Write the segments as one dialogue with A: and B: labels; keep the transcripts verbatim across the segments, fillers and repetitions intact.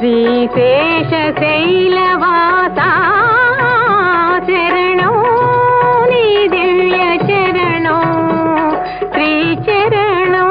A: శ్రీశేషశైలవాసా శరణం నీ దివ్య చరణం శ్రీచరణం.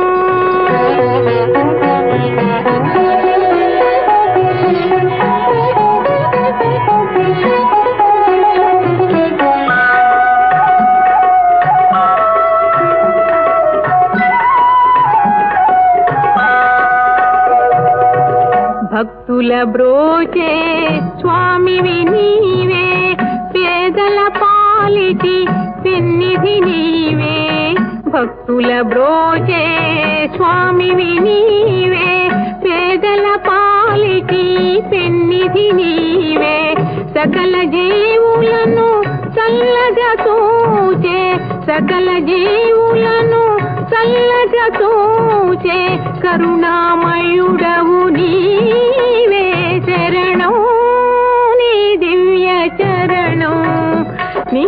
A: భక్తుల బ్రోచే స్వామివి నీవే, పేదల పాలిటి పెన్నిధి నీవే. భక్తుల బ్రోచే స్వామివి నీవే, పేదల పాలిటి పెన్నిధి నీవే. సకల జీవులను చల్లగా చూచే, సకల జీవులను చల్లగా చూచే కరుణామయుడవు నీవే. శరణం నీ దివ్య చరణం, నీ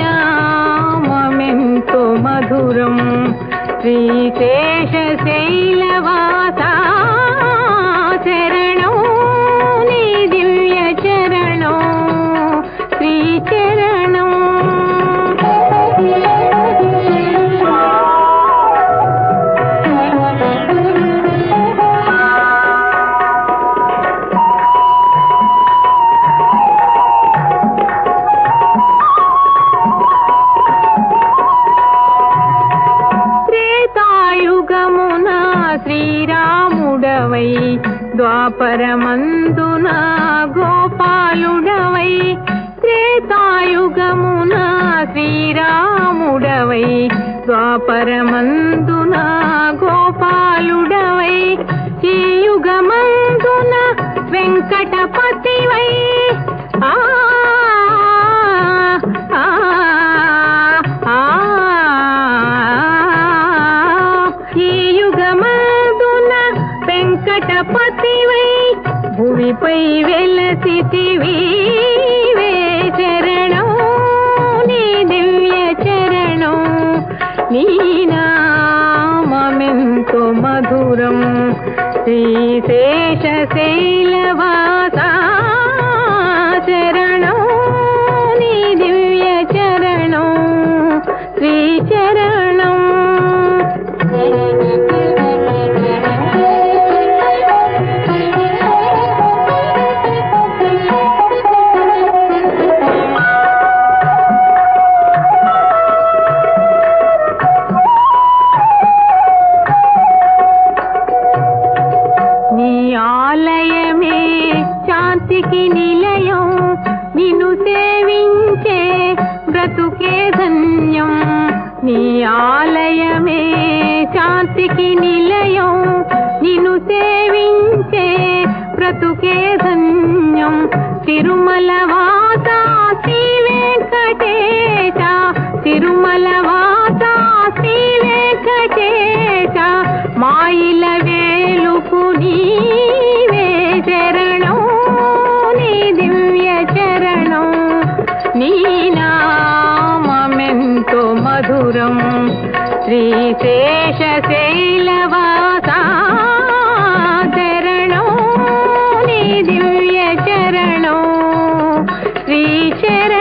A: నామమెంతో మధురం. శ్రీశేషశైలవాసా శరణం నీ దివ్య చరణం శ్రీచరణం. త్రేతాయుగమున శ్రీరాముడవై, ద్వాపరమందున గోపాలుడవై. త్రేతాయుగమున శ్రీరాముడవై, ద్వాపరమందున గోపాలుడవై. ఈ యుగమందున వెంకటపతివై. ఆ ఈ యుగమందున వెంకటపతివై, భువిపై వెలసితివి. శరణం నీ దివ్య చరణం, నీ నామమెంతో మధురం. శ్రీశేషశైలవాసా శరణం నీ దివ్య చరణం శ్రీచరణం. ఆలయమే శాంతికి నిలయం, నిన్ను సేవించే బ్రతుకే ధన్యం. నీ ఆలయమే శాంతికి నిలయం, నిన్ను సేవించే బ్రతుకే ధన్యం. తిరుమల వాస శ్రీ వెంకటేశ, తిరుమల వాస శ్రీ వెంకటేశ. మాయిల వేలుపు నీవే. శరణం నీ దివ్య చరణం, నీ నామమెంతో మధురం. శ్రీశేషశైలవాసా శరణం నీ దివ్య చరణం శ్రీచరణం.